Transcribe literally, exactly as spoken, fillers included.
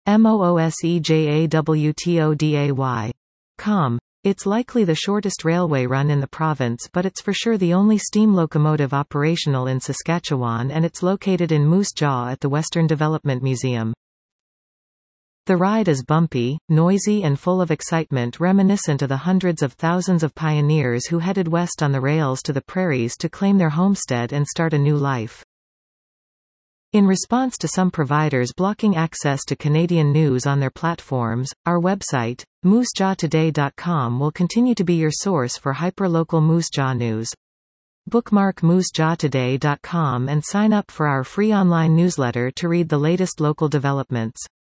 moosejawtoday. Com. It's likely the shortest railway run in the province, but it's for sure the only steam locomotive operational in Saskatchewan, and it's located in Moose Jaw at the Western Development Museum. The ride is bumpy, noisy and full of excitement, reminiscent of the hundreds of thousands of pioneers who headed west on the rails to the prairies to claim their homestead and start a new life. In response to some providers blocking access to Canadian news on their platforms, our website, moose jaw today dot com, will continue to be your source for hyper-local Moose Jaw news. Bookmark moose jaw today dot com and sign up for our free online newsletter to read the latest local developments.